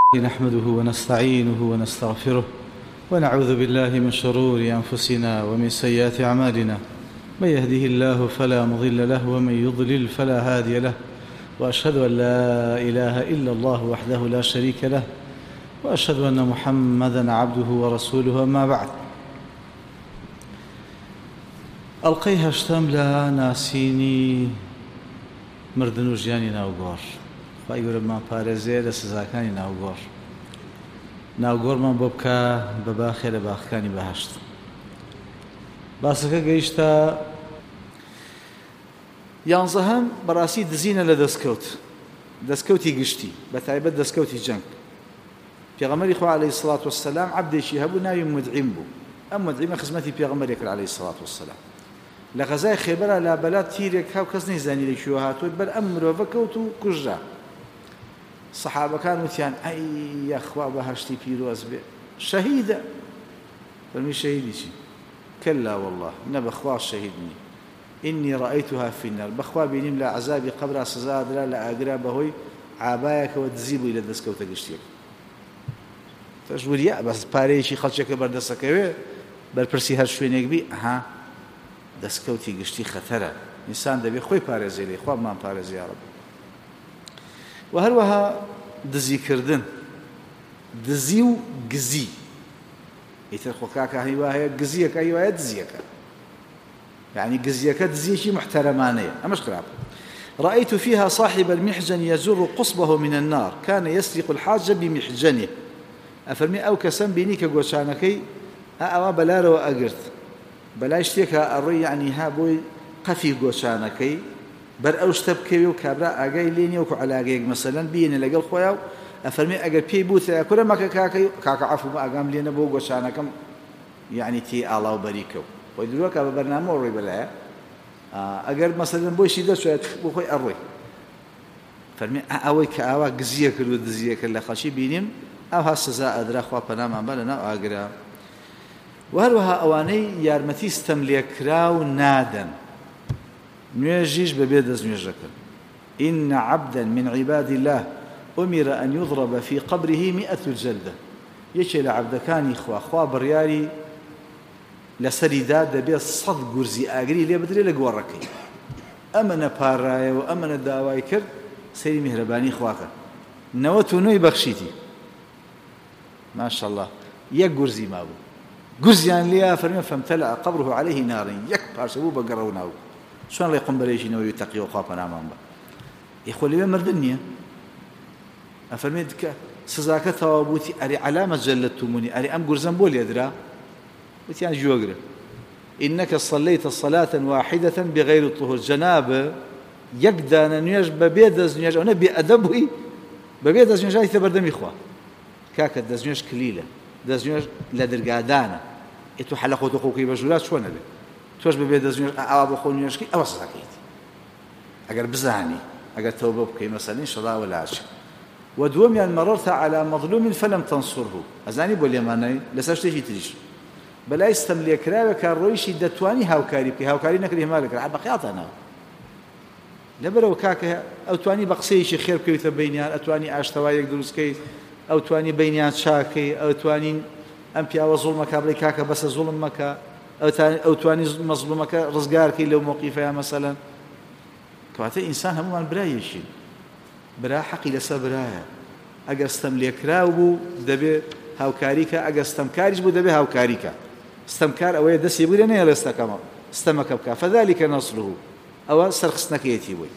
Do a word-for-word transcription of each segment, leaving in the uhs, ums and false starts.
نحمده ونستعينه ونستغفره ونعوذ بالله من شرور أنفسنا ومن سيئات أعمالنا. من يهده الله فلا مضل له ومن يضلل فلا هادي له، وأشهد أن لا إله إلا الله وحده لا شريك له، وأشهد أن محمدًا عبده ورسوله. أما بعد، ئەڵقەی هەشتم لە ناسینی مردن و ژیانی ناوگۆڕ. خی گەورەمان پارێزێ لە سزاکانی ناوگۆڕ، ناوگۆڕمان بۆ بکە بە باخێ لە باخەکانی بەهەشت. باسەکە گەیشتە یانزەهەم بەڕاستی دزینە لە دەستکەوت، دەستکەوتی گشتی، بە تایبەت دەستکەوتی جەنگ. پێغەمبەری خوا عەلەیهی سڵات وەسەلام عەبدێکی هەبوو ناوی مودعیم بوو. ئەم مودعیمە خزمەتی پێغەمبەری کرد عەلەیهی سڵات وەسەلام. لە غەزای خێبەرە لابەلا تیرێک هاو کەس نەیزانی لەکوێوە هاتووە، بەر ئەم مرۆڤە کەوت و کوژرا. سەحابەکان وتیان ئەی یەخوا بەهەشتی پیرۆز بێ، شەهیدە. فەرمی شەهیدی چی؟ کەلا وەڵڵاه، نە بەخوا شەهید نی، ئینی ڕەئەیتوها فی النار، بەخوا بینیم لە عەزابی قەبرا سزادرا لە ئاگرا بەهۆی عابایەکەوە دزی بووی لە دەستکەوتە گشتیەک. تەژوریە بەس پارەیەکی خەڵکێکە بەردەستەکەوێ بەرپرسی هەر شوێنێک بی، ئەها دەستکەوتی گشتی خەتەرە، ئینسان دەبێ خۆی پارێزێ لێ، خوابمان پارێزێ یا ڕەب. و هەروەها دزیکردن، دزی و گزی. ئیتر خۆ کاکە هیوا هەیە گزیەکە، هیوایە دزیەکە، یعنی گزیەکە دزیەکی محتەرەمانەیە، ئەمەش خراپە. رأيت فيها صاحب المحجن يزر قصبه من النار كان يسرق الحاج بمحجنه. أفرمي أو كسم بيني كغوشانكي أوا بلارو أجرت بلا شتێکە ئەڕۆی یعنی ها بۆی قەفی گۆچانەکەی بەر ئەو شتە بکەوێ و کابرا ئاگای لێ نییە، وەکو عەلاگەیەک مەسەلەن بینە لەگەڵ خۆیان و ئەفەرمێ ئەگەر پێی بووتە کورە مەکە کاکەی کاکە عەفو بە ئاگام لێنە بۆ گۆچانەکەم، یعنی تێ ئاڵاو بەریکە و خۆی درووەکە بە بەرنامە ڕۆی بەلایە، ئەگەر مەسەلەن بۆیشی دەچێت بۆ خۆی ئەڕۆی. فەرمێ ئەوەی کە ئاوا گزیە کرد و دزیە کرد لە خەڵکی بینیم، ئەوها سزا ئەدرا، خوا پەنامان بە لەناو ئاگرا. و هەروەها ئەوانەی یارمەتی ستەم لێکرا و نادەن، نوێژیش بەبێ دەستنوێژەکەن. إن عبدا من عباد الله أمر أن يضرب في قبره مئة جلدة. یەکێ لە عەبدەکانی خوا، خوا بڕیاری لەسەریدا دەبێت سەد گورزی ئاگری لێ بدرێ لە گۆڕەکەی. ئەمەنە پاڕایە و ئەمەنە داوای کرد، سەیری میهرەبانی خواکە. نەوەت و نۆی بەخشیتی، ماشەڵڵا، یەک گورزی مابوو. گورزیان لێە فەرمێ فەمتەلەع قەبره عەلەیهی نارن، یەک پارچە بوو بە گەڕە و ناو. چۆن ڕێ قومبەرێژینەوەی تەقیە و خوا پەنامان بە. ئیخۆ لەوێ مردن نییە. ئەفەرمێ کە سزاکە تەواو بووتی، ئەرێ عەلامە جەلەتتومونی، ئەرێ ئەم گورزەم بۆ لێدرا؟ وتیان جوێگرە. إنك صليت صلاة واحدة بغير الطهور. جەنابە یەک دانە نوێژ بەبێ دەستنوێژ، ئەو نە بێئەدەب بووی، بەبێ دەستنوێژای تە بەردەمی خوا. کاکە دەستنوێژ کلیلە، دەستنوێژ لە دەرگادانە. ئێ تۆ حەلە خۆتۆ خۆکەی بە ژوورات چۆنە بێ؟ تۆش بەبێ دەستنوێژ ئاوا بۆ خۆ نوێژکەی، ئەوە سزاکەیتی. ئەگەر بزانی، ئەگەر تەوبە بکەی مەسەلەن ئینشەڵڵا وەلاچ. و دووەمیان مەڕەرتە عەلا مەظلوم فەلەم تەنسوڕه. ئەزانی بۆ لێمانەی لەسەر شتێکی تریش بەلای ستەم لێکراوێکە ڕۆیشی دەتوانی هاوکاری بکەی، هاوکاری نەکردی هێما لەکرا بە خەیاڵتانەوە. لەبەرەوە کاکە ئەوتوانی بە قسەیەکی خێر بکەویتە بەینیان، ئەتوانی ئاشتەوایەک دروستکەیت، ئەوتوانی بەینیان چاکەی، ئەوتوانین ئەم پیاوە زوڵمەکە بڵێ کاکە بەسە زوڵم مەکە، ئەوتوانی مەزلومەکە ڕزگارکەی لەو مۆقیفەیە مەسەلەن. کەواتە ئینسان هەمومان برایەشین، برا حەقی لەسەر برایە. ئەگەر ستەم لێکراو بوو دەبێ هاوکاریکە، ئەگەر ستەمکاریش بوو دەبێ هاوکاریکە. ستەمکار ئەوەیە دەستی بگرێ نەیە لە ستەکەمە، ستەمەکە بکە، فەذلکە نەسڵه، ئەوە سەرخستنەکەیەتی بووی.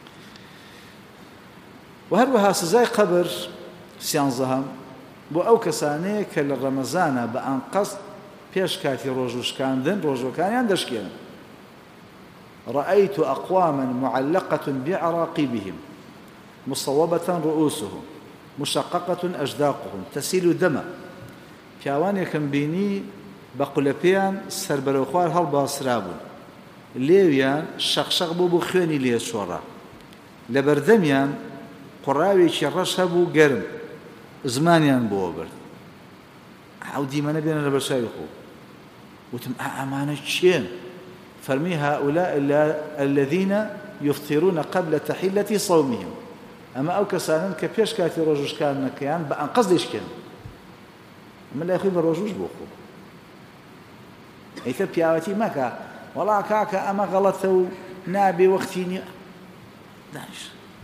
و هەروەها سزای قەبر سیانزەهەم بۆ ئەو کەسانەیە کە لە ڕەمەزانە بە ئەنقەست پێش کاتی ڕۆژوشکاندن ڕۆژەکانیان دەشکێنن. رأيت أقواما معلقة بأعراقبهم مصوبة رؤوسهم مشققة أجداقهم تسيل دما. پیاوانێکم بینی بە قولەپەیان سەر بەرەو خوار هەڵباسرا بوون، لێویان شەقشەق بوو بوو خوێنی لێ چۆڕا، لە بەردەمیان قوڕاوێکی ڕەش هەبوو گەرم، زمانیان بۆ برد. ئەو دیمەنە بێنە لە بەرچاوی خۆ. وتم ئەمانە چێن؟ فەرمی هؤلاء الذين يفطرون قبل تحلة صومهم. ئەمە ئەو کەسانن کە پێش کاتی ڕۆژوشکان نەکەیان بە ئەنقەس دەیشکێن من لای خۆی بە ڕۆژوش بۆ خۆ ئەیتر پیاوەتی مەکە وەڵا کاکە ئەمە غەڵەتە و نابێ وەختی نییە دانیش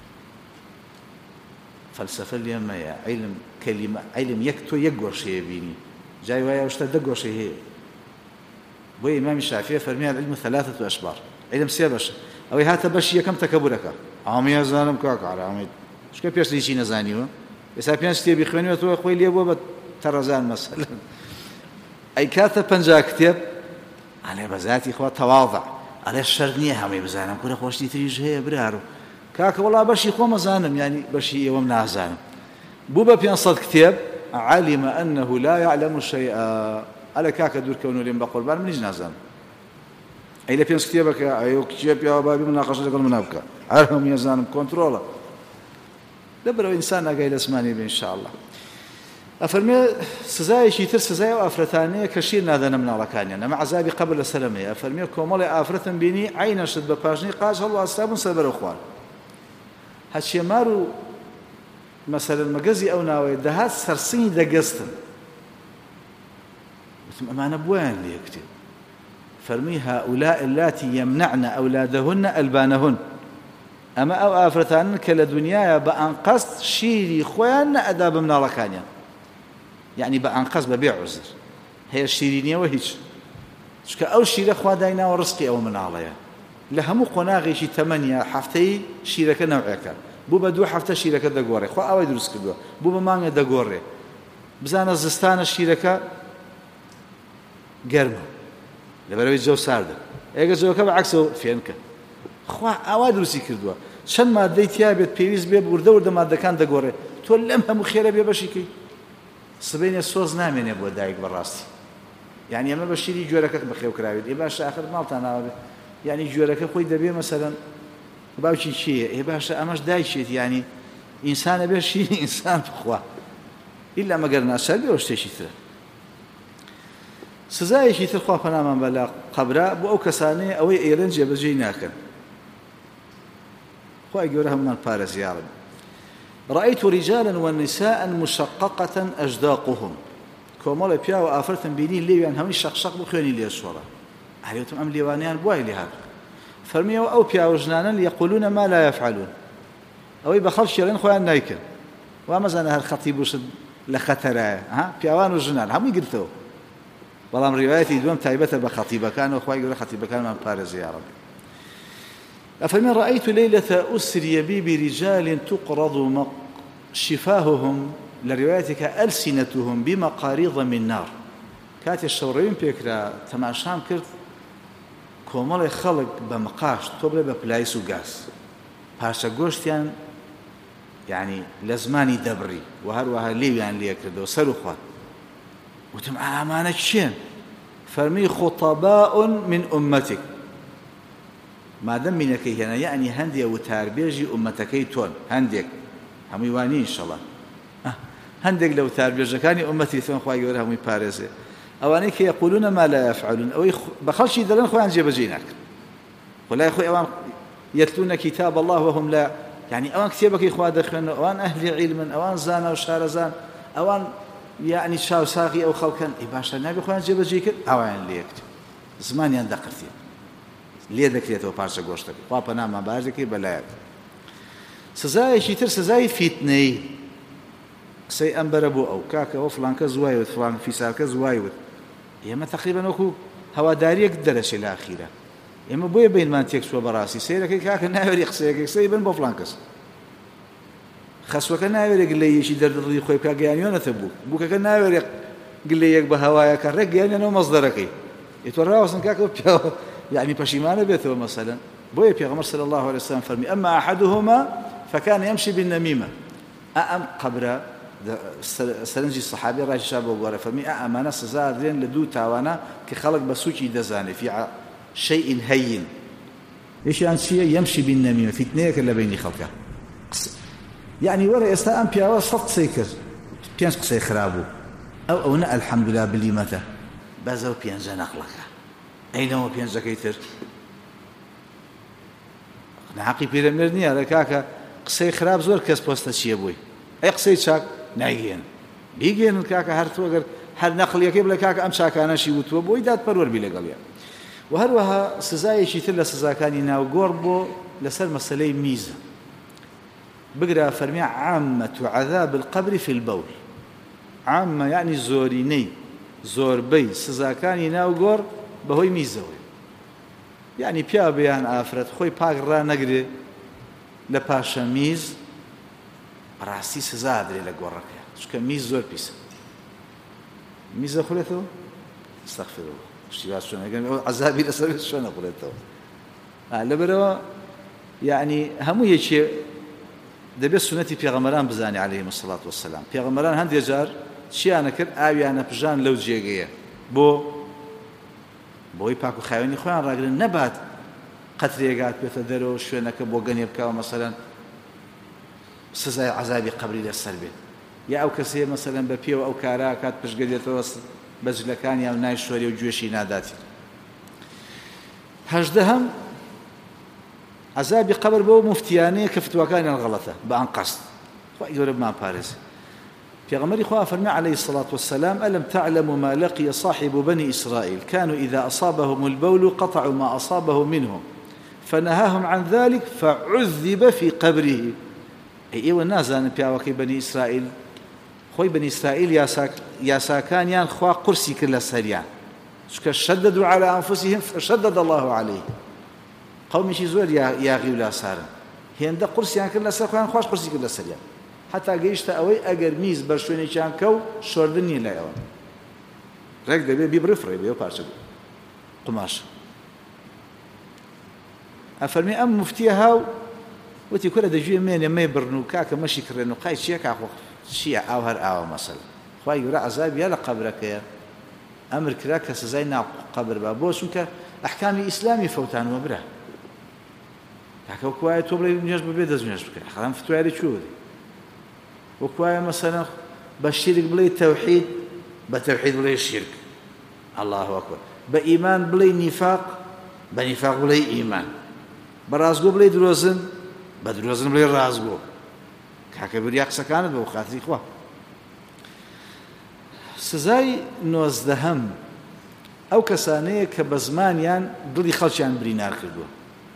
فەلسەفە لێمەیە عیلم کەلیمە عیلم یەک تۆ یەک گۆشەیە بینی جای وایە شتە دە گۆشەی هەیە بۆ ئیمامی شافعی فەرمیان العلم ثلاثة أشبار عیلم سێ بەشە ئەوەی هاتە بەشی یەکەم تەکەبورەکە ئامی ئەزانم کاکە ئارامی شکە پێش هیچی نەزانیوە ئێستا پێنج کتێبی خوێنیوە تۆ خۆی لێ بووە بە تەڕەزان مەسەلەن ئەی کاتە پەنجا کتێب ئەڵێ بە ذاتی خوا تەواضع ئەڵێ شەر نییە هەمووی بزانم کورە خۆشتی تریش هەیە برارو کاکە وەڵا بەشی خۆمە زانم ینی بەشی ئێوەم نازانم بوو بە پێنج سەد کتێب علم أنه لا يعلم شيئا ئەلە کاکە دوورکەون و لێم بە قوربان منیش نازانم ئەی لە پێنج کتێبەکە ئەو کتێب پیاوە بابی مناقەشە لەگەڵ منا بکە هەر هەمووی ئەزانم کۆنتڕۆڵە لەبەرەوە ئینسان ناگای لە ئەسمانی بێ ئینشاءالله ئەفەرمێ سزایەکی تر سزای ئەو ئافرەتانەیە کە شیر نادەنە مناڵەکانیان ئەمە عەزابی قەبر لەسەرەمەیە ئەفەرمێ کۆمەڵی ئافرەتم بینی عینەشت بە پاشنی قاچ هەڵواستا بوون سەر بەرەو خوار هەچێمار و مەسەلەن مەگەزی ئەو ناوەیە دەهات سەرسنگی دەگەستن وتم ئەمانە بۆیان لێ کتێب فەرمی هؤلاء اللاتي يمنعن أولادهن ألبانهن ئەمە ئەو ئافرەتانن کە لە دنیاە بە ئەنقەست شیری خۆیان نەئەدا بە مناڵەکانیان یعنی بە ئەنقەست بەبێ عوزر هەیە شیرینیەوە هیچ چکە ئەو شیرە خوا دایناوە ڕزقی ئەو مناڵەیە لە هەموو قۆناغێکی تەمەنیە هەفتەی شیرەکە نەوعەکە بوو بە دوو هەفتە شیرەکە دەگۆڕێ خوا ئەوەی دروست کردووە بوو بە مانگە دەگۆڕێ بزانە زستانە شیرەکە گەرمە لەبەرەوەی جەو ساردە ئێگە جەوەکە بە عەکسەوە فێنکە خوا ئاوا دروستی کردووە چەند مادەی تیا بێت پێویست بێ وردە وردە مادەکان دەگۆڕێ تۆ لەم هەموو خێرە بێ بەشیکەی سبەینێ سۆز نامێنێ بۆ دایک بەڕاستی یعنی ئەمە بە شیری جۆرەکە بەخێوکراوێت ئێ باشە ئاخر ماڵتان ناوە بێ یعنی جۆرەکە خۆی دەبێ مەسەلەن باوکی چییە ئێ باشە ئەمەش دایکێت یعنی ئینسانە بێ شیری ئینسان بخوا ئیلا مەگەر ناسەر بێ شتێکی ترە سزایەکی تر خوا پەنامان بە لە قەبرا بۆ ئەو کەسانەیە ئەوەی ئێرەن جێبەجێی ناکەن خوای گەورە هەمومان پارێزیارن رأيت رجالا ونساء مشققة أجداقهم كومال بيا وآفرتن بيني ليوان همي شقشق بخيوني لي الصورة عليهم أم ليوانيان بواي لهذا فرميوا أو بيا وجنانا يقولون ما لا يفعلون أو يبخل شيرين خوان نايكن وما زانا هالخطيب وشد لخطرة ها بياوان وجنان هم يقلتوا والله من روايتي دوام تايبته بخطيبة كان وخواي يقول خطيبة كان من باريس يا رب أفمن رأيت ليلة أسري بي برجال تقرض شفاههم لروايتك ألسنتهم بمقاريض من نار كاتي الشورين بيكرا تماشام كرت كومال خلق بمقاش توبله ببلايس وغاز باشا غوشتيان يعني لزماني دبري وهر وهر ليو يعني ليكردو سلو خوات وتم أمانة شين فرمي خطباء من أمتك ما دام منك هنا يعني هندي وتربيجي أمتكي تون هنديك هم يواني إن شاء الله أه. هنديك لو تربيجي كان أمتي ثون خواهي يقول هم يبارزي أوانيك يقولون ما لا يفعلون أو يخ... بخلش يدلون خوان جيبجينك ولا يخوي أوان يتلون كتاب الله وهم لا يعني أوان كتابك إخوة دخلون أوان أهل علما أوان زانا وشارزان أوان يعني شاو ساقي أو خلقا إباشا نبي خوان جيبجيك أوان ليك زمان يندقرتين لێ دەکرێتەوە پارچە گۆشتەکە خوا پەنامان باش دەکەی بەلایەک سزایەکی تر سزای فیتنەی قسەی ئەم بەرە بۆ ئەو کاکەوە فڵانکە زوایوت فڵان فیسارکە زوایوت ئێمە تەقریبەن وەکو هەواداریەک دەرەچێ لە ئاخیرە ئێمە بۆیە بینمان تێک چووە بەڕاستی سەیرەکەی کاکە ناوێری قسەیەکەی قسەی بن بۆ فڵان کەس خەسوەکە ناوێرێ گلەیەکی دەردڵی خۆی بکە گەیانیۆنەتە بوو بووکەکە ناوێرێ گلەیەک بە هەوایەکە ڕێک گەیانیانەوە مەزدەرەکەی ئێتۆ ڕاوەستن کاکەوە پیاوە يعني بشيمانه بيته مثلا بوي بيغمر صلى الله عليه وسلم فرمي اما احدهما فكان يمشي بالنميمه ام قبر سرنجي الصحابي راجي شاب وغره فرمي امانه سزادين لدو تاوانا كخلق بسوچي دزاني في شيء هين ايش يعني شيء يمشي بالنميمه في اثنين اللي بين خلقه يعني ورا استام بيا صفت سيكر بيانس قصي خرابو او او الحمد لله باللي متى بازو بيانز نقلك أينما بينزكيتر نعقي بيرمير نيا لكاكا قسەی خراپ زۆر کەس پۆستە چییە بووی ئەی قسەی چاک نایگەێن بیگەێنن کاکە هەر تۆ گەر هەر نەقڵیەکەی بڵێ کاکە ئەم چاکانەشی وتووە بۆی دادپەروەربی لەگەڵیان و هەروەها سزایەکی تر لە سزاکانی ناوگۆڕ بۆ لەسەر مەسەلەی میزە بگرە فەرمی عامەت و عەذاب القەبر فی البەول عامە یعنی زۆرینەی زۆربەی سزاکانی ناوگۆڕ بەهۆی میزەوەی یعنی پیا بەیان ئافرەت خۆی پاک ڕانەگرێ لە پاشە میز ڕاستی سزا درێ لە گۆڕەکە چونکە میز زۆر پیسە میزە خوڵێتەوە ئەستەغفیرڵڵاه شتی باش چۆنەکەم ئەو عەزابی لەسەر چۆنە خوڵێتەوە لەبەرەوە یعنی هەموو یەکێ دەبێت سنەتی پێغەمبەران بزانێ عەلەیهیمۇ الصەلاة وەسسەلام پێغەمبەران هەندێک جار چیانە کرد ئاویانە پژان لەو جێگەیە بۆ بۆی پاک و خاوێنی خۆیان ڕاگرن نەبات قەترێگات بێتە دەرەوە شوێنەکە بۆ گەنێ بکەوە مەسەلەن سزای عەزابی قەبری لەسەر بێت یا ئەو کەسەیە مەسەلەن بە پێوە ئەو کارا کات پشگە دێتەوە بەجلەکانی ئەو نای شۆری و گوێشی ناداتی هەژدەهەم عەزابی قەبر بۆ مفتیانەیە کە فتوەکانیان غەڵەتە بە ئەن قەست خوای گەورە بمان پارێزێ پیغمبری خدا فرمى عليه الصلاة والسلام ألم تعلموا ما لقي صاحب بني إسرائيل كانوا إذا أصابهم البول قطعوا ما أصابه منهم فنهاهم عن ذلك فعذب في قبره أي والنازان بياوكي بني إسرائيل خوي بني إسرائيل ياساك ياساكان يان خوا قرسي كل سريان شددوا على أنفسهم فشدد الله عليه قومي شي زور ياغي ولا سار هێندە قورسیان کرد لەسەر خۆیان خۆش قورسی کرد لەسەریان حتا گەیشتە ئەوەی ئەگەر میز بەر شوێنێکیان کەو شۆردن نیە لای ئەوە ڕێک دەبێت بیبڕفڕێ بێ پارچە قماش ئەفەرمی ئەم موفتیە هاو وتی کورە دەژوێ مێنێ مەی بڕن و کاکە مەشی کڕێن و قای چییە کاخۆ چییە ئاو هەر ئاوە مەسەل خوای گەورە عەزابیا لە قەبرەکەیە ئەمر کرا کە سزای ناو قەبر بە بۆ چونکە ئەحکامی ئیسلامی فەوتانوە برا کاکە وەکو وایە تۆ بڵێ نوێژ ببێ دەست نوێژ بکە حەرام فتوایەری چوو وەکو وایە مەسەلەن بە شیرک بڵێ تەوحید بە تەوحید بڵێ شیرک الله ئەکبەر بە ئیمان بڵێ نیفاق بە نیفاق بڵێ ئیمان بە ڕازگۆ بڵێ درۆزن بە درۆزن بڵێ ڕازگۆ کاکە بریا قسەکانت بە خاتری خوا سزای نۆزدەهەم ئەو کەسانەیە کە بە زمانیان دڵی خەڵکیان برینار کردووە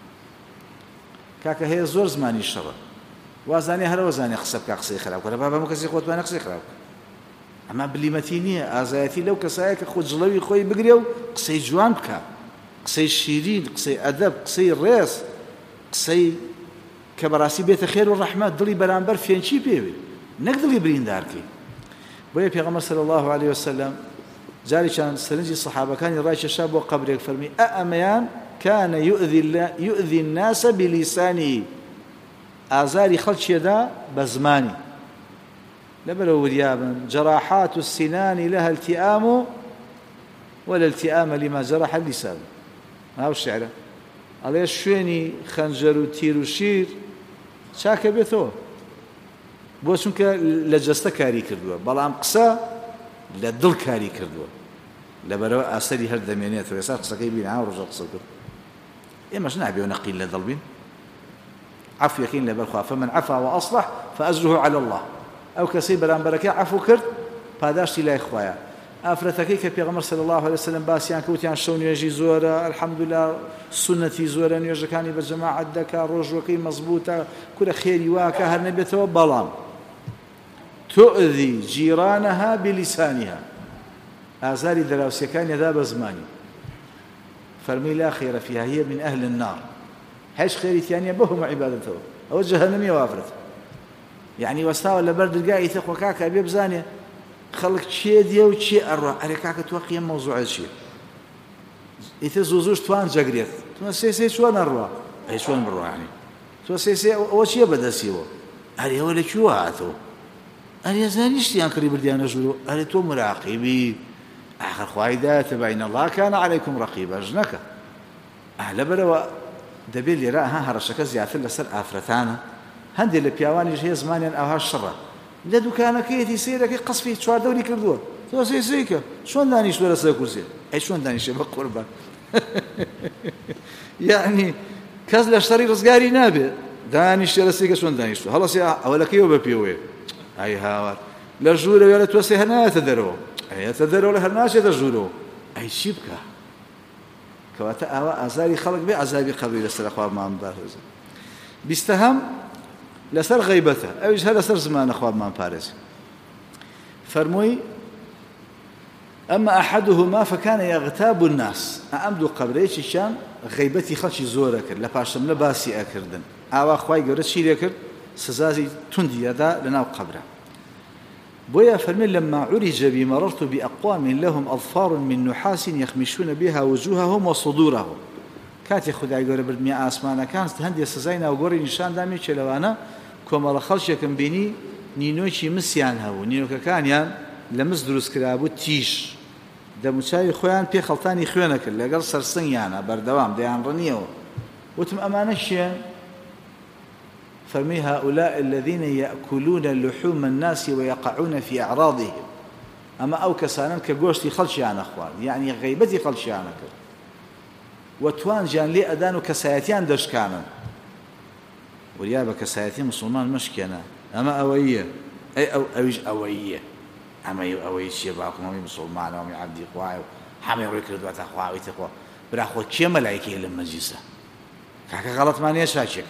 کاکە هەیە زۆر زمانی شەڕە وازانێ هەرەوە زانێ قسە بکە قسەی خراپ کە لە بابا هەموو کەسی خۆتوانە قسەی خراپ ئەمە بلیمەتی نییە ئازایەتی لەو کەسایە کە خۆ جڵەوی خۆی بگرێ و قسەی جوان بکە قسەی شیرین قسەی ئەدەب قسەی ڕێز قسەی کە بەڕاستی بێتە خێر و ڕەحمەت دڵی بەرامبەر فێنچی پێوێ نەک دڵی بریندارکەی بۆیە پێغەمبەر صلی الله عليه وسلم جاری چند سەرنجی سەحابەکانی ڕایکێشا بۆ قەبرێک فەرمی ئە ئەمەیان كان يؤذي يؤذي الناس بلسانه آزاري خلشيدا بزماني لبلو وريابا جراحات السنان لها التئام ولا التئام لما جرح اللسان هاو الشعر عليه شويني خنجر وتير وشير شاك بيتو بۆ چونکە لە جەستە کاری کردووە بەڵام قسە لە دڵ کاری کردووە لەبەرەوە ئاسەری هەر دەمێنێتەوە ێستا قسەکەی بین ئاو ڕۆژە قسە کرد ئێمەش نابێ نەقیل لە دڵ بین عەفویەکەین لەبەر خوا فەمەن عەفا وەئەصلح فەئەجرها عەلە الله ئەو کەسەی بەرامبەرەکەی عەفو کرد پاداشتی لای خوایە ئافرەتەکەی کە پێغەمبەر صلی الله عليه وسلم باسییان کەوتیان شەو نوێژی زۆرە الحەمدولله سونەتی زۆرە نوێژەکانی بە جەماعەت دەکا ڕۆژوەکەی مەزبوطە کورە خێری واکە هەر نەبێتەوە بەڵام تؤذي جيرانها بلسانها آزاري دراوسيكان يدا بزماني فرمي لا خير فيها هي من أهل النار هاش خيري ثانية بهم عبادته أو جهنمية وافرت يعني واستاوى لبرد القاعي ثق وكاكا أبي بزاني خلق شيء ديو شيء أروع على كاكا توقيا موضوع الشيء إذا زوزوش توان جاقريت توان سيسي شوان أروع أي شوان بروع يعني توان سيسي وشي بدأ سيوه هذه ولا شو هاتو أري زانيشتيان قريب الديانة جلو أري تو مراقبي آخر خواهدات بين الله كان عليكم رقيبا جنك أهلا بلوا دبيل يرى ها هرشك زيادة لسر آفرتانا هندي اللي بيواني جهي زمانيا أو هالشرة لدو كان كيتي سيرك قصفي شوار دولي كردوه تو سي سيكا شون دانيش ولا سيكوزي أي شون دانيش بقربا يعني كاز لاشتري رزقاري نابي دانیشتە لە سێکە چۆن دانیشتووە هەڵەسی ئەوە لەکەیەوە بە پێوەیە ئای هاوار لە ژوورەوە لە تۆسێ هەنایەتە دەرەوە ئەیەتە دەرەوە لە هەر ناچێتە ژوورەوە ئەی چی بکە کەواتە ئاوا ئازاری خەڵک بێ عەزابی قەبری لەسەر خوابمان بپارێزێ بیستەهەم لەسەر غەیبەتە ئەویش هەر لەسەر زمانە خوابمان پارێزێ فەرمووی ئەمە ئەحەدوهما فەکانە یەغتاب الناس ئەم دوو قەبرەیەکیشیان غەیبەتی خەڵکی زۆرە کرد لە پاشەملە باسی ئەکردن ئاوا خوای گەورە چی لێ کرد سزازی توندی ئەدا لەناو قەبرە بۆیە فەرمێ لەما عورج بي مررت بأقوام لهم أظفار من نحاس يخمشون بها وجوههم وصدورهم کاتی خدای گەورە بردمیە ئاسمانەکان هەندێک سزای ناوگۆڕی نیشان دامی چێلەوانە کۆمەڵە خەڵکێکم بینی نینۆکی مسیان هەبوو نینۆکەکانیان لە مس دروست کرابوو تیش دەموچاوی خۆیان پێ خەڵتانی خوێنە کرد لەگەڵ سەرسنگیانە بەردەوام دەیانڕنیەوە وتم ئەمانە شیان فەرمی هؤلاء الذين يأكلون لحوم الناس ويقعون في أعراضهم ئەمە ئەو کەسانن کە گۆشتی خەڵکیانە خوارد یعنی غەیبەتی خەڵکیانە کرد وتوانجیان لێ ئەدان و کەسایەتیان دەشکانن وریا بە کەسایەتی مسلمان مەشکێنە ئەمە ئەوەیە ئەی ئەو ئەویش ئەوەیە ئەمە ئەوەی چیە باقمەمی مسلمانەوەمی عەبدی خوایە و هەمێ ڕووی کردواتە خواویتە خۆ برا خۆ کێ مەلایکەیە لەم مەجلیسە کاکە غەڵەتمانیە شاکێک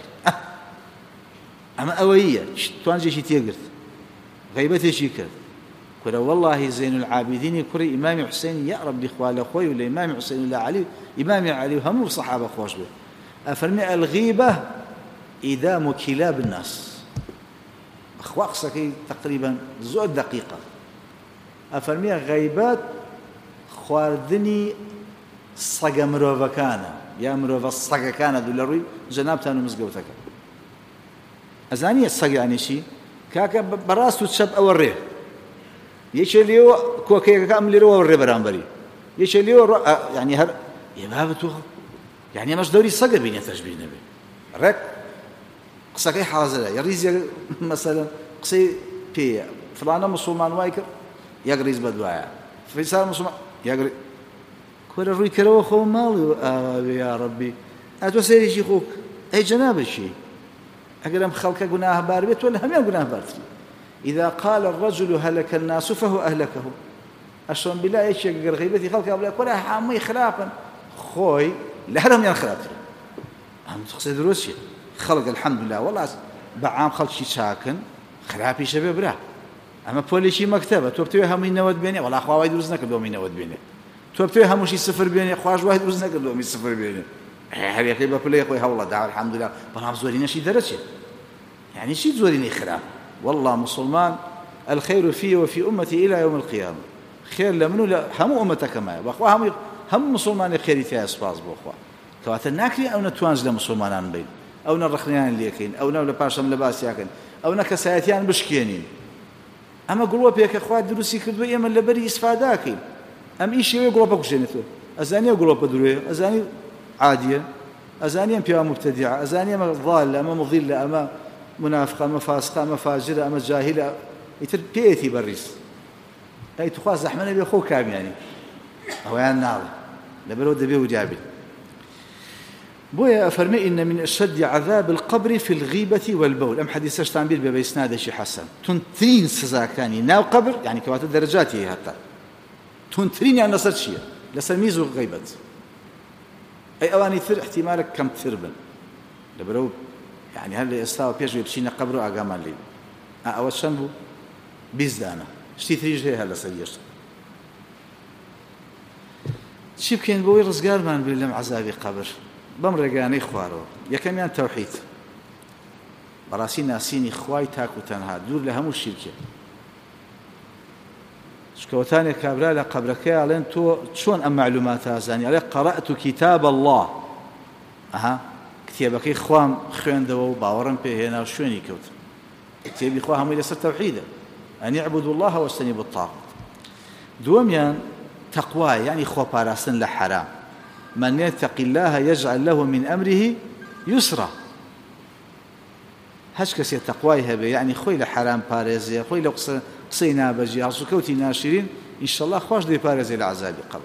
ئەمە ئەوەیە توانجێکی تێگرت غەیبەتێکی کرد کورە والله زین العابدینی کوڕی ئیمامی حوسێنی یا ڕەبی خوا لە خۆی و لە ئیمامی حوسێن و لە عەلی ئیمامی عەلی و هەموو سەحابە خۆش بێ ئەفەرمێ الغیبە ئیدام کلاب الناس خوا قسەکەی تقریبا زۆر دقیقە ئەفەرمێ غەیبەت خواردنی سەگە مرۆڤەکانە یا مرۆڤە سەگەکانە دوو لە ڕووی جەنابتان و مزگەوتەکە ئەزانیە سەگانێکی کاکە بەڕاست و چەپ ئەوە ڕێ یەکێ لێوە کۆکەیەکەکە ئەم لێرەوە ڕێ بەرامبەری یەکێ لێوە یعنی هەر ێبابەت و یعنی ئەمەش دەوری سەگە بینێ تەشبیه نەبێ ڕێک قسەکەی حازرە یا ڕیزێک مەسەلەن قسەی پێیە فڵانە موسڵمان وای کرد یەک ڕیز بەدوایە فەیسال موسڵمان یەک کۆرە ڕووی کەرەوە خۆ ماڵی و ئاوێ یا ڕەبی ئەتۆ سێریشی خۆک ئەی جەنابەشی ئەگەر ئەم خەڵکە گوناهبار بێت تۆ لە هەمیان گوناهبارتری إذا قال الرجل هلك الناس فهو أهلكه أشون بالله إيش يقدر غيبتي خلق أبلا كلها حامي خلافا خوي لحرم ين خلاف هم تقصد روسيا خلق الحمد لله والله بعام خلق شي ساكن خلافي شباب راه أما بولي شي مكتبة توبتوي هم ينود بيني والله أخوة واحد رزنك دوم ينود بيني توبتوي هم شي صفر بيني أخوة واحد رزنك دوم صفر بيني هل يا أخي بقولي أخوي والله دعوة الحمد لله بنام زورينا شي درجة يعني شي زوريني خلاف والله مسلمان الخير فيه وفي أمتي إلى يوم القيامة خير لمنو لا هم أمتك معي بأخوة هم هم مسلمان خير فيها أسباز بأخوة كواتن ناكري أو نتوانز لمسلمان بين أو نرخنيان ليكين أو نولا باشم لباس ياكن أو نكسايتيان بشكينين أما قلوا بيك أخوات دروسي كردوا إيما لبري إسفاداكين أم إيشي يقولوا بكوشينتو أزاني يقولوا بدروية أزاني عادية أزاني بيها مبتدعة أزاني أما ضالة أما مضلة أما منافقة أما فاسقة أما فاجرة أما جاهلة يتر بيتي بريس أي تخواز أحمد بي أخوه كام يعني أو يعني نار لبرو دبي وجابي بويا أفرمي إن من أشد عذاب القبر في الغيبة والبول أم حديث اشتانبيل ببيسناد شي حسن تنترين سزاكاني ناو قبر يعني كوات درجاتي حتى تنترين يعني نصر شيء لسميز الغيبة أي أواني ثر احتمالك كم ثربا لبرو يعني هل استوى بيجي بشينا قبره أقام لي أول شنبو بيزدانا شتي تريج هي هلا سريش شيب كان بوي رزقار من بيلم عذابي قبر بمرقاني خوارو يا كمان توحيد براسي ناسيني خواي تاكو تنها دور لهم الشركة شكوتاني كابرا لقبرك علين تو شون أم معلومات هذاني عليك قرأت كتاب الله أها كتابك خوام خويندو باورن بهنا وشوني كوت كتابي خواه هم يسر توحيدا أن يعبدوا الله واجتنبوا الطاغوت دوميان تقوى يعني خو باراسن لحرام من يتقي الله يجعل له من أمره يسرا هش كسي تقوى هبه يعني خوي لحرام بارزي خوي لو قصينا بجي عصوكوتي ناشرين إن شاء الله خواش دي بارزي العذاب قبر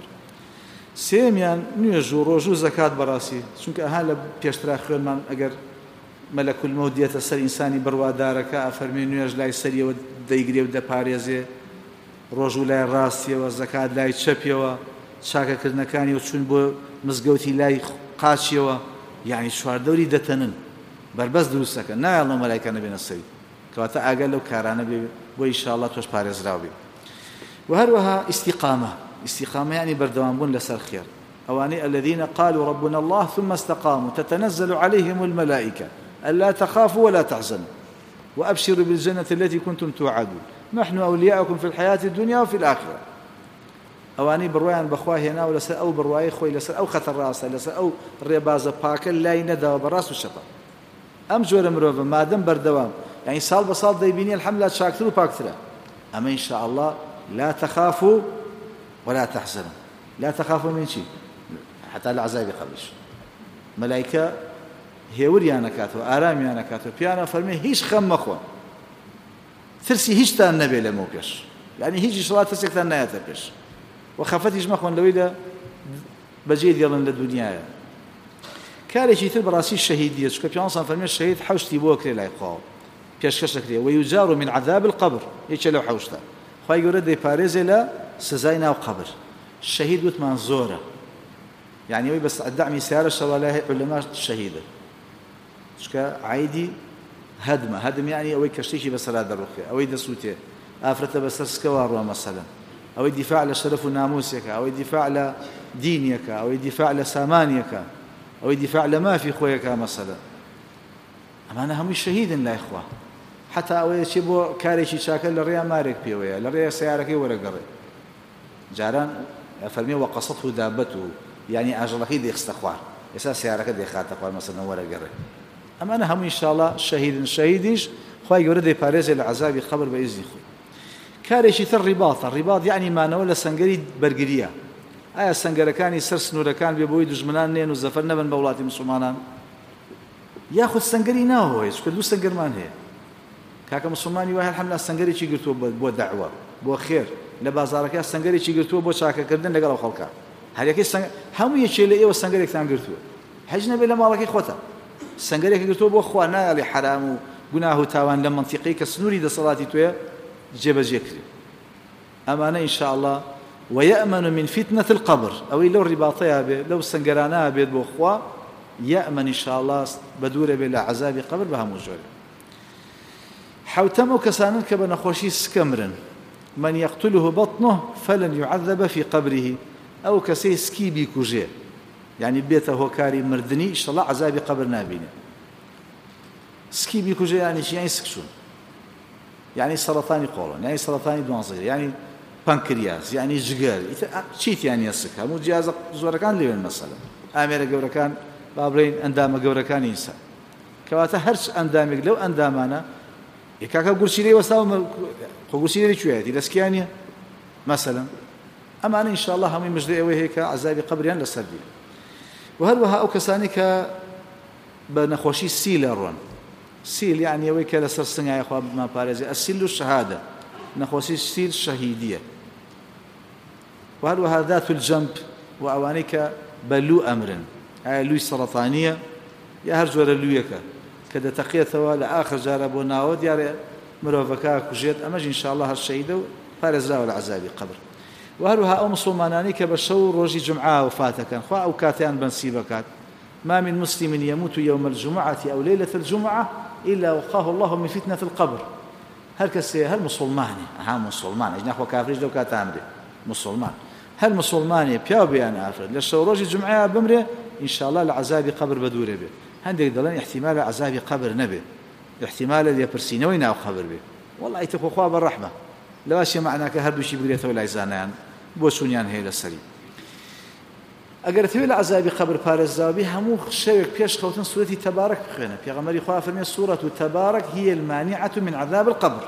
سێمیان نوێژ و ڕۆژ و زەکات بەڕاستی چونکە ئەها لە پێشترا خوێنمان ئەگەر ملك الموت ديت سر إنساني بروادارك أفرمي نوێژ لای سەریەوە دەیگرێ و دەپارێزێ ڕۆژ و لای ڕاستیەوە زەکات لای چەپیەوە چاکەکردنەکانی و چون بۆ مزگەوتی لای قاچیەوە یعنی چواردەوری دەتەنن بربەست دروست دەکەن نایڵنەوە مەلایکە نەبێنە سەری کەواتە ئاگەر لەو کارانە بێ بۆ ئینشاءالله تۆش پارێزراو بێ و هەروەها استیقامە استیقامە یعنی بەردەوامبوون لەسەر خێر أواني الذين قالوا ربنا الله ثم استقاموا تتنزل عليهم الملائكة ألا تخافوا ولا تحزنوا وأبشروا بالجنة التي كنتم توعدون نحن أولياؤكم في الحياة الدنيا وفي الآخرة أواني بروايان بخواه هنا ولسا أو برواي خوي لسا أو خطر راسا لسا أو ريبازة باكا لا يندى وبراس الشطر أم جور مروفا ما دم بردوام يعني صال بصال دايبيني الحملة شاكتروا باكترا أما إن شاء الله لا تخافوا ولا تحزنوا لا تخافوا من شيء حتى العذاب قبلش ملائكة هێوریانە کاتەوە ئارامیانە کاتەوە پیانە فەرمێ هیچ خەم مەخۆن ترسی هیچتان نەبێ لەمەو پێش یعنی هیچ شڵات ترسێکتان نایەتە پێش و خەفەتیش مەخۆن لەوەیدا بەجێ دێڵن لە دنیایە کارێکی تر بەڕاستی شەهیدیە چونکە پیانسان فەرمێ شەهید حەوشتی بۆ کرێ لای خواوە پێشکەش دەکرێ وەیوجار من عذاب القبر یەکێ لەو حەوشتە خوای گەورە دەیپارێزێ لە سزای ناو قەبر شەهید وتمان زۆرە يعني وي بس الدعم سيارة شوالاها علماء الشهيدة شكا عايدي هدمة هدم يعني أوي كشتيشي بس لا دروخي أوي دسوتي آفرته بس سكواروا مثلا أوي دفاع لشرف ناموسك أوي دفاع لدينك أوي دفاع لسامانيك أوي دفاع لما في خويك مثلا أما أنا هم الشهيد لا إخوة حتى أوي شبو كاريشي شاكل لريا مارك بيويا لريا سيارك ورقري جاران فرمي وقصته دابته يعني أجركي دي استخوار يسا سيارك دي خاتقوار مثلا ورا قرر أما أنا هم إن شاء الله شهيد شهيدش خواهي يورد يباريز العذاب خبر بإذن خوي كاريشي تر رباط الرباط يعني ما نولا سنقري برقرية آية سنقركاني سر سنوركان بيبوي دجمنان نين وزفر نبن بولاتي مسلمانان ياخذ سنقري ناهو هيش كل دو سنقرمان هي كاكا مسلماني واحد الحملة سنقري شي قلتوا بو دعوة بو خير لبازارك سنقري شي قلتوا بو شاكا كردن لقرأوا خلقا هەرێکی سنگ هەموو یەکێ لە ئێوە سنگەرێکتان گرتووە حەج نەبێت لە ماڵەکەی خۆتە سنگەرێکی گرتووە بۆ خوا نایڵێ حرام و گوناه و تاوان لە منتیقەی کە سنووری دەسەڵاتی توێ جێبەجێ کرێ ئەمانە ئینشاءالله ويأمن من فتنة القبر ئەوەی لەو ڕیباتەیە بێت لەو سنگەرانە بێت بۆ خوا يأمن إنشاءالله بەدوورە بێت لە عەزابی قبر بە هەموو جۆرێ حوتەم ئەو کەسانن کە بە نەخۆشی سکەمرن من يقتله بطنه فلن يعذب في قبره أو كسي سكي بيكوجي يعني بيته هو كاري مردني إن شاء الله عذابي قبر نابينه سكي بيكوجي يعني شي يعني سكشون يعني سرطاني قولون يعني سرطاني دوانزير يعني بانكرياس يعني جگر شيت يعني يسك همو جهاز زوركان ليون مثلا امير جوركان بابرين اندام جوركان انسان كواتا هرش اندامك لو اندامانا يكاكا غورشيري وساو غورشيري شويتي لسكيانيا مثلا اما أنا ان شاء الله هم مجدي وهيك عذاب قبريان لسردي وهروها او كسانك بنخوشي سيلرون سيل يعني ويك لسرسن يا اخوان ما بارزي السيل الشهاده نخوشي سيل شهيديه وهروها ذات الجنب واوانيك بلو امر هاي لوي سرطانيه يا هرجور لويك كذا تقيته ولا اخر جربونا وديار مروفكا كجيت امج ان شاء الله الشهيده فارزا العذاب قبر وهروها أو مسلماناني كبشور روجي جمعة وفاتك خوا أو كاتيان بنسيبكات ما من مسلم يموت يوم الجمعة أو ليلة الجمعة إلا وقاه الله من فتنة القبر هل كسي هل مسلماني ها مسلمان إجنا أخوة كافريج لو كاتامري مسلمان هل مسلماني بياو بيان آفرد لشو روجي جمعة بمري إن شاء الله العذاب قبر بدوري به هندك دلان احتمال عذاب قبر نبي احتمال اللي يبرسينه وين أو خبر به والله يتقوا أخوة بالرحمة لو أشي معناك هردوشي بقريته ولا عزانيان بوسونيان هي للسري أجر ثوي العذاب قبر بارزابي همو شيء بيش خوتن سورة تبارك بخينا في غمر إخوة فرمي سورة تبارك هي المانعة من عذاب القبر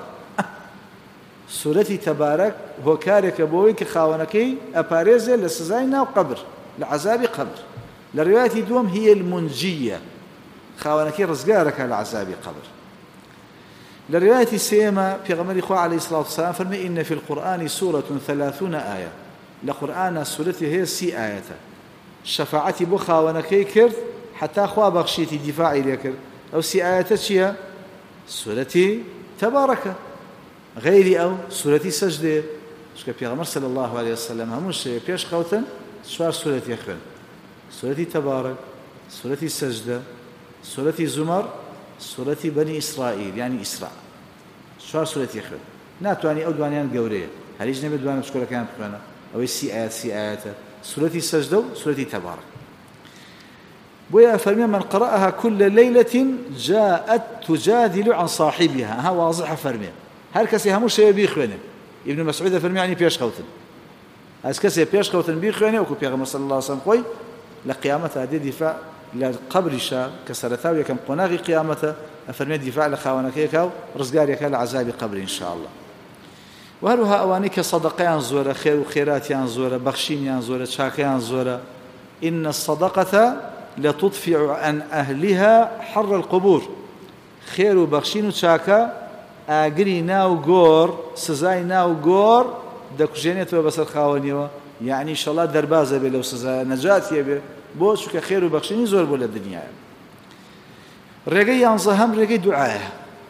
سورة تبارك هو كارك بوي كخاونكي أبارزة لسزاينا وقبر لعذاب قبر للرواية دوم هي المنجية خاونكي رزقارك على عذاب قبر لرواية سيما في غمر إخوة عليه الصلاة والسلام فرمي إن في القرآن سورة ثلاثون آية لقرآن سورة هي سي آية شفاعتي بخا ونكي كرد حتى أخوة بخشيتي دفاعي لكر أو سي آيات شيء سورة تبارك غير أو سورة سجدة شكا بيغمر صلى الله عليه وسلم هموش بيش خوتن شوار سورة يخبن سورة تبارك سورة سجدة سورة زمر سورة بني إسرائيل يعني إسراء شوار سورة يخبن ناتواني أو دوانيان قورية هل نبي دوان بشكولا كانت بخوانا أو سي آيات سي آيات سورة سجدة سورة تبارك بويا فرمي من قرأها كل ليلة جاءت تجادل عن صاحبها ها واضحة فرمي هر كسي هموش بيخوانه ابن مسعود فرمي يعني بيش خوتن هز كسي بيش خوتن بيخوانه وكو بيغمر صلى الله عليه وسلم خوي لقيامة هذه دفاع لقبر شا كسرتاوية كم قناغي قيامته فرمي دفاع لخوانكيكا ورزقاريك لعذاب قبر إن شاء الله وهروها أوانيك صدقيان زورة خير وخيراتيان زورة بخشينيان زورة شاكيان زورة إن الصدقة لتطفع عن أهلها حر القبور خير وبخشين وشاكا ئاگری ناو گۆڕ سزای ناو گۆڕ دەکوژێنێتەوە بەسەر خاوەنیەوە یعنی ئینشەڵا دەربازە بێ لەو سزایە نەجاتیە بێ بۆ چونکە خێر و بەخشینی زۆر بۆ لە دنیایە. ڕێگەی یانزەهەم ڕێگەی دوعایە.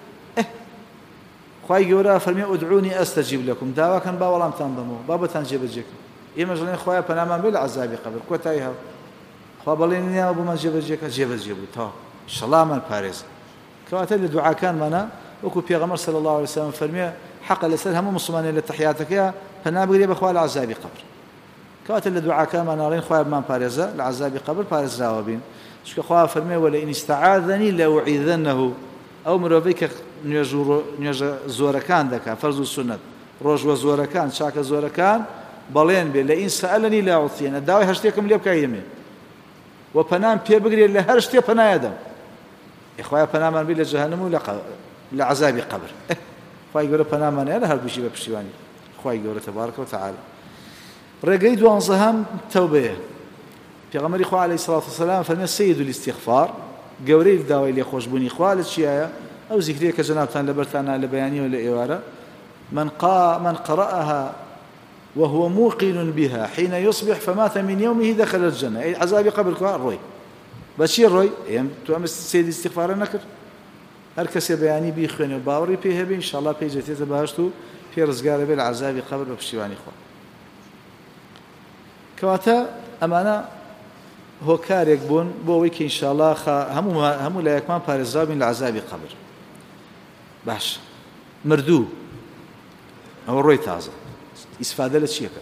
خوای گەورە فەرمێ ئودعونی ئەستەجیب لەکم داواکەن با وەڵامتان بەمەوە با بەتان جێبەجێکم ئێمەش دەڵێن خوایە پەنامان بێ لە عەزابی قەبر کۆتایی هەڵ خوا بەڵێن نییە بۆمان جێبەجێکە جێبەجێ بوو تا ئینشەڵا پارێز کەواتە لە دوعاکانمانە وەکو پێغەمبەر صلی الله عليه وسلم فەرمێ حەقە لەسەر هەموو مسلمانێک لە تەحیاتەکەیە پەنا بگرێ بەخوا لە عەزابی قەبر. کەواتە لە دوعاکانمان ناڵێن خوای بمان پارێزە لە عەزابی قەبر پارێزراوە بین چونکە خوا فەرمێ وەلئین استەعاذەنی لەئوعیذەنەهو ئەو مرۆڤەی کە نوێژە زۆرەکان دەکات فەرز و سونەت ڕۆژوە زۆرەکان چاکە زۆرەکان بەڵێن بێ لەئین سەئەلەنی لەئوعطیەنە داوای هەر شتێکم لێ بکە ئێمێ و پەنام پێ بگرێت لە هەر شتێ پەنایەدەم خوای پەنامان بێ لە جەهەنەم و لە عەزابی قەبر. خوای گەورە پەنامانەیە لە هەردووشی بە پشتیوانی خوای گەورە تەبارەکە و تەعالە. ڕێگەی دوانزەهەم تەوبەیە. پێغەمبەری خوا عەلەیهی سەڵات وسەلام فەرمێ سەیید الاستیغفار گەورەی داوای لێخۆشبوونی خوا لە چیایە ئەو زیکرەیە کە جەنابتان لەبەرتانە لە بەیانیەوە لە ئێوارە من قا من قرأها وهو موقن بها حين يصبح فمات من يومه دخل الجنة أي عذاب قبر كوا روي بشير روي يم تو أمس سيد استغفار نكر هر کسی بیانی بیخوانه و باوری پیه بی انشالله پی جتیت باشتو پی رزگار بی العذاب قبر و پشتیوانی خوا. کواتا امانه هو کارێک بوون بۆ ئەوەی کە انشالله هەموو هەموو لایەکمان پارێزراو بین لە عەزابی قبر. باش مردوو ئەوە ڕۆی تازە ئیسفادە لە چیەکە؟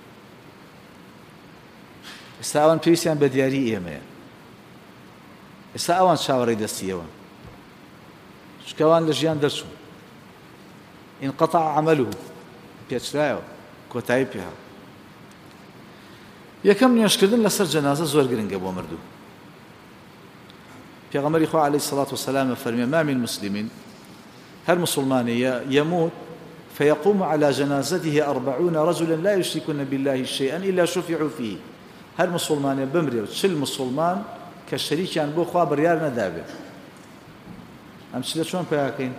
ئێستا ئەوان پێویستیان بە دیاری ئێمەیە ئێستا ئەوان چاوەڕێی دەستیەوە شکەوان لە ژیان دەرچوون انقطع عمله پێچرایەوە کۆتایی پێها. یەکەم نوێژکردن لەسەر جەنازە زۆر گرنگە بۆ مردوو. پێغەمبەری خوا عەلەیهی سەڵات وسەلام فەرمێ ما من مسلم هەر مسلمانێ يموت فيقوم على جنازته أربعون رجلا لا يشركون بالله شيئا إلا شفعوا فيه. هەر مسلمانێ بمرێ و چل مسلمان کە شەریکیان بۆ خوا بڕیار نەدابێت. ئەم چ لە چۆن پیاکەین؟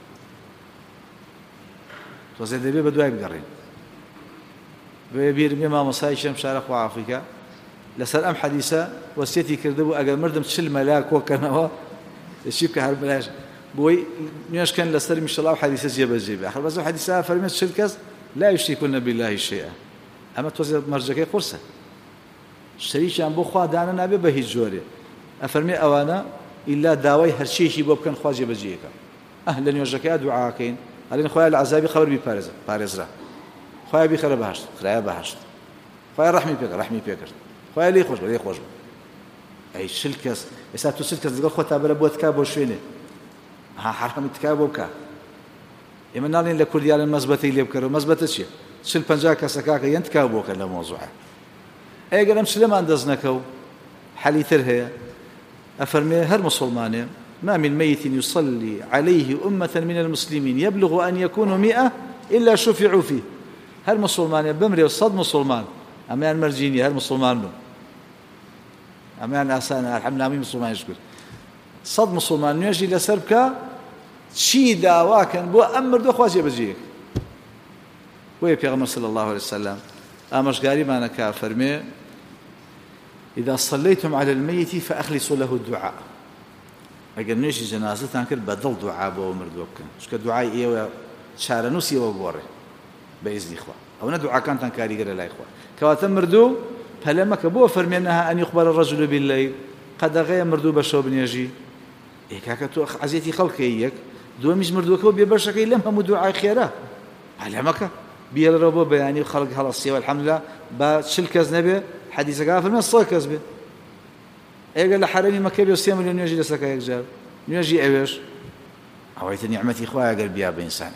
تۆزێ دەبێ بە دوای بگەڕین. بێ بیرمێ مامۆسای شەم شارە خوا عافیکە لەسەر ئەم حەدیسە وەسیەتی کردبوو ئەگەر مردم چل مەلا کۆکەنەوە دەچی بکە هەر بەلاش بۆی نوێژکەن لەسەر میشەڵا و حەدیسە جێبەجێ بێ. ئەخر بەزەو حەدیسە فەرمێت چل کەس لا یشریکون بالله شیئا. ئەمە تۆزێ مەرجەکەی قورسە شەریکیان بۆ خوا دانە نابێ بە هیچ جۆرێ. ئەفەرمێ ئەوانە إلا داوای هەرچیەکی بۆ بکەن خوا جێبەجێیەکە. ئەه لە نوێژەکەیە دوعاکەین ئەڵێن خوایە لە عەزابی قەبر بیپارێزە پارێزرا خوایە بیخەرە بەهەشت خرایە بەهەشت خوایە ڕەحمی پێکرد ڕەحمی پێکرد خوایە لێی خۆش بە لێی خۆش بە. ئەی چل کەس ئێستا تۆ چل کەس لەگەڵ خۆتا بەرە بۆ تکا بۆ شوێنێ ها حرەمی تکا بۆ بکە. ئێمە ناڵێن لە کوردیانە مەزبەتەی لێ بکەرەوە مەزبەتە چییە؟ چل پەنجا کەسەکاکە یەن تکا بۆکە لە مۆزوعە. ئەگەر ئەم چلەمان دەست نەکە و حەلیتر هەیە أفرمي هر مسلمان ما من ميت يصلي عليه أمة من المسلمين يبلغ أن يكونوا مئة إلا شفعوا فيه. هر مسلمان بمري وصد مسلمان أمان مرجيني هر مسلمان بم أمان أسانا الحمد لله مسلمان يشكر صد مسلمان نيجي لسربك شي داوا كان بو أمر دو خواجه بجيك ويا بيغمر صلى الله عليه وسلم أمرش قاري ما أنا كافرمي إذا صليتم على الميت فأخلصوا له الدعاء. ئەگەر نوێژی جەنازەتان کرد بەدڵ دوعا بۆ مردووە بکەن چونکە دوعای ئێوە چارەنووسیەوە گۆڕێ بە ئیزنی خوا ئەوە دوعاکانتان کاریگەرە لای خوا کەواتە مردوو پەلەمەکە بۆ فەرمێنەها ئەن یوقبەل الرەجل باللەیل قەدەغەیە مردوو بە شەو بنێژی ئێ کاکە تۆ عەزیەتی خەڵکەی یەک دووەمیش مردووەکە بێ بەشەکەی لەم هەموو دوعای خێرە پەلەمەکە بێڵەرەوە بۆ بەیانی خەڵک هەڵەسیەوە الحەمدوللا بە چل کەس نەبێ حەدیثەکە فەرمێ سەد کەس بێ ئێگە لە حەرەمی مەکە بێ سێ ملیۆن نوێژی لەسەکە یەکجار نوێژی ئەوێش ئەوەیتە نیعمەتی خوایە گەر بیا بە ئینسان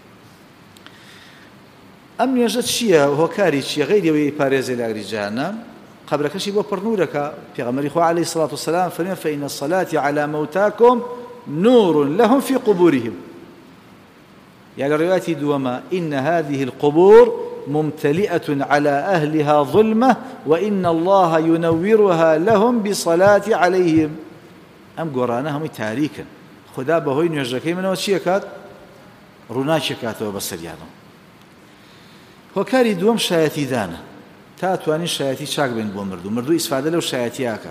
ئەم نوێژە چییە هۆکاری چییە غەیرەوەی پارێزە لە ئاگری جەهەنەم قەبرەکەشی بۆ پڕنوورەکە پێغەمبەری خوا عەلەیهی سەڵات وسەلام فەرمێ فەئینە الصەلاة عەلى موتاکم نور لهم في قبورهم يعني الرواية دوما إن هذه القبور ممتلئة على أهلها ظلمة وإن الله ينورها لهم بصلاة عليهم أم قرانهم تاريكا خدا بهوي نوجكي من وشيكات روناشكات وبسريانهم وكاري دوم شايتي دانا تاتواني شايتي شاك بين بو مردو مردو إسفادة له شايتياكا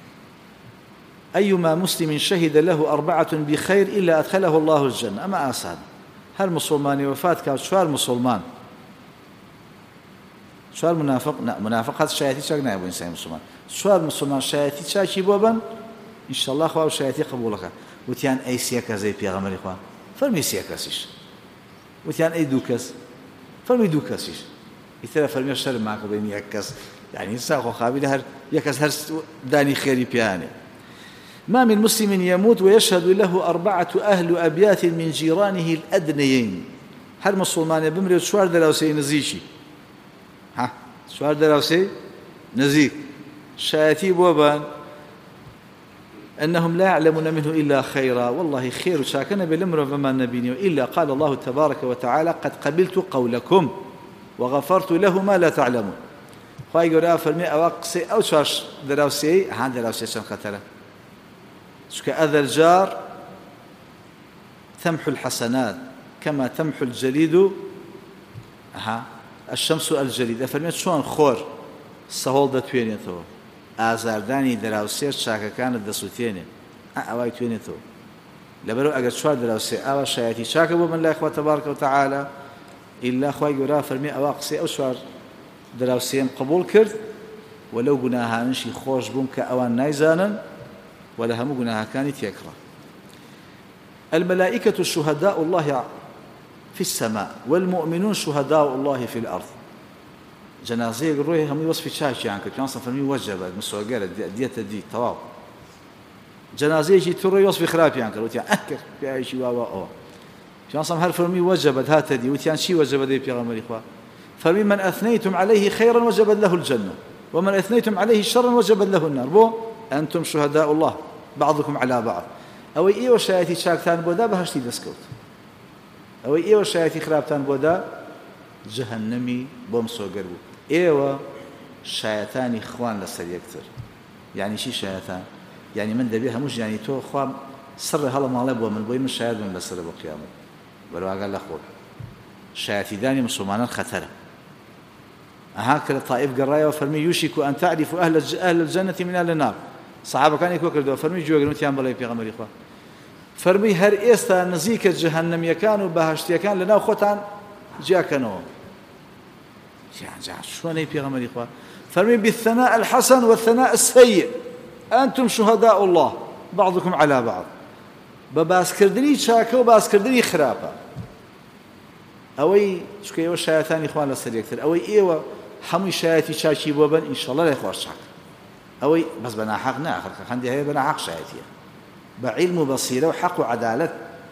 أيما مسلم شهد له أربعة بخير إلا أدخله الله الجنة أما آسان هل مسلمان وفات كان شوار مسلمان شوار منافق لا منافق هذا شايتي شاك نائب إنسان مسلمان شوار مسلمان شايتي شاكي بوبا إن شاء الله خواه شايتي قبولك وتيان أي سياكا زي بيغمري خواه فرمي سياكاسيش وتيان أي دوكاس فرمي دوكاسيش يترى فرمي الشر معك بين يكاس يعني ساقو خابي هر يكاس هر داني خيري بياني ما من مسلم يموت ويشهد له أربعة أهل أبيات من جيرانه الأدنيين هر مسلمان بمري شوار دراوسي نزيشي ها شوار دراوسي نزيك شايتي بوبان أنهم لا يعلمون منه إلا خيرا والله خير شاكنا بالأمر فما نبيني إلا قال الله تبارك وتعالى قد قبلت قولكم وغفرت له ما لا تعلمون خواهي قرأ فرمي أواقسي أو شوار دراوسي هان دراوسي شان خطرة كأذى الجار تمحو الحسنات كما تمحو الجليد ها الشمس الجليد أفرميت شون خور سهول دتوينيتو ئازاردانی دراوسێت چاکەکانت دەسووتێنێ ئەوای توێنێتەوە لەبەرەوە ئەگەر چوار دراوسێ ئاوا شایەتی چاکە بۆ من لای خوا تەبارەکە و تەعالە ئیلا خوای گەورە فەرمی ئەوا قسەی ئەو چوار دراوسێم قبول کرد و لەو گوناهانشی خۆش بووم کە ئەوان نایزانن و لە هەموو گوناهەکانی تێکڕا. الملائكة شهداء الله في السماء والمؤمنون شهداء الله في الأرض. جنازەیەک ڕۆی هەمووی وەسفی چاکیان کرد پیانسە فەرمی وەجەبە مسۆگەرە دیێتە دی تەواو. جنازەیەکی تر ڕۆی وەسفی خراپیان کرد وتیان ئەکرد پیاوێکی واوە ئەوە پیانسەم هەر فەرمی وەجەبە هاتە دی وتیان چی وەجەبە دەی پێغەمبەری خوا فەرمی من ئەثنەیتم عليه خيرا وجبت له الجنة ومن أثنيتم عليه شرا وجبت له النار. بۆ أنتم شهداء الله بعضكم على بعض. ئەوەی ئێوە شایەتی چاکتان بۆدا بەهەشتی دەستکەوت ئەوەی ئێوە شایەتی خراپتان بۆدا جەهەنەمی بۆم سۆگەر بوو. ئێوە شایەتانی خوان لەسەر یەکتر. یعنی چی شایەتان؟ یعنی من دەبێ هەموو ژیانی تۆ خوا سڕ هەڵە ماڵێ بۆ من بۆی من شایەت بم لەسەر بۆ قیامەت. بەرەواگە لە خۆت شایەتیدانی مسلمانان خەتەرە. ئەها کە لە تائیف گەڕایەوە فەرمی یوشیک ئەن تعریف ئەهل الجنة من أهل النار. سەحابەکانی کۆ کردەوە فەرمی گوێگرن وتیان بەڵێ پێغەمبەری خوا فەرمی هەر ئێستا نزیکە جەهەنەمیەکان و بەهەشتیەکان لەناو خۆتان جیاکەنەوە. شلوني بيغمر إخوة فرمي بالثناء الحسن والثناء السيء أنتم شهداء الله بعضكم على بعض. بباس كردني شاكا وباس كردني خرابا أوي شكو إيوة شايتان إخوان لسر يكتر أوي إيوة حمي شايتي شاكي بوبن إن شاء الله لا يخوار شاك أوي بس بنا حق ناخر خندي هاي بنا حق شايتي بعلم بصيرة وحق وعدالة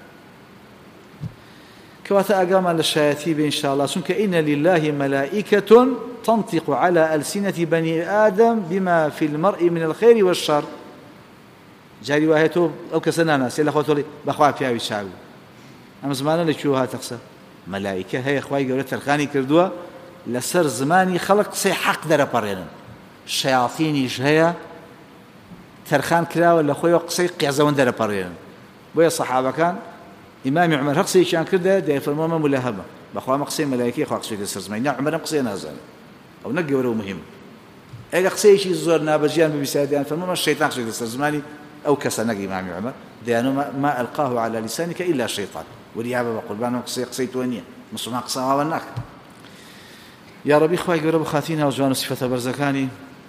كواتا أقام للشايتي بإن شاء الله سنك إن لله ملائكة تنطق على ألسنة بني آدم بما في المرء من الخير والشر. جاري واهيتو أو كسنانا سيلا خواتولي بخواه فيها بيشاوي أما زمانا لكيوها تقصى ملائكة هي أخوائي قولت الخاني كردوا لسر زماني خلق سي حق در برينا الشياطيني جهية ترخان كلا ولا خوي وقصي قيازون در برينا بويا الصحابة كان إمام عمر هقصي شان كده ده فرموما ملاهمة بخواه مقصي ملائكي خوا قصي لسر زماني نعم عمر مقصي نازل أو نقي ورو مهم إذا قصي شيء زور نابجيان ببساديان فرموما الشيطان قصي لسر زماني أو كسنق إمام عمر ديانو ما, ما ألقاه على لسانك إلا شيطان وليعب بقربان وقصي قصيتونية مسلمان قصة والناك يا ربي خواهي قرب خاتينها وجوان صفة برزكاني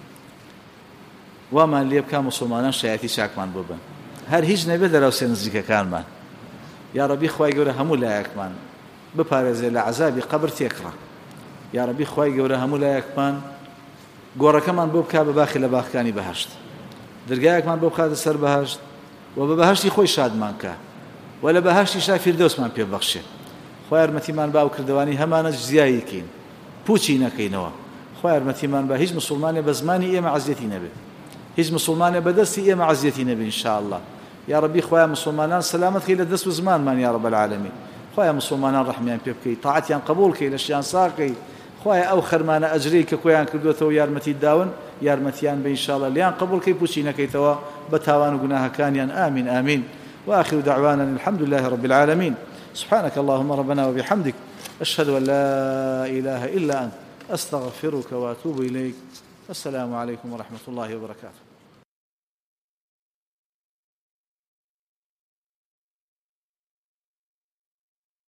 وما اللي يبكى مسلمان شياتي شاكمان بوبا هر هیچ نبي لو سنزيك كانمان يا ربي خواهي قرب همو لا يكمان بپارێزێ لە عەزابی قەبر تێکڕە یا رەبی خوای گەورە هەموو لایەکمان گۆڕەکەمان بۆ بکا بە باخی لە باخەکانی بەهەشت دەرگایەکمان بۆ بخاتە سەر بەهەشت و بە بەهەشتی خۆی شادمان کە و لە بەهەشتی شا فیردەوسمان پێبەخشێ خوای یارمەتیمان با و کردوانی هەمانە جزیایی کەین پوچی نەکەینەوە خوای یارمەتیمان با هیچ مسلمانێ بە زمانی ئێمە عەزیەتی نەبێت هیچ مسلمانێ بەدەستی ئێمە عەزیەتی نەبێت ئینشاءالله یا رەبی خوای مسلمانان سەلامەت کەی لە دەست و زمانمان یا رب العالمین خوای مسلمانان ڕحمیان پێ بکەی تاعەتیان قبول کەی لە شیان ساکەی خوای ئەو خەرمانە ئەجرەی کە کۆیان کردوێتەوە یارمەتی داون یارمەتیان بە ئینشاءالله لیان قبول کەی پوچی نەکەیتەوە بە تاوان و گوناهەکانیان آمین آمین وآخر دعوانا الحمد لله رب العالمين سبحانك اللهم ربنا وبحمدك أشهد أن لا إله إلا أنت أستغفرك وأتوب إليك السلام عليكم ورحمة الله وبركاته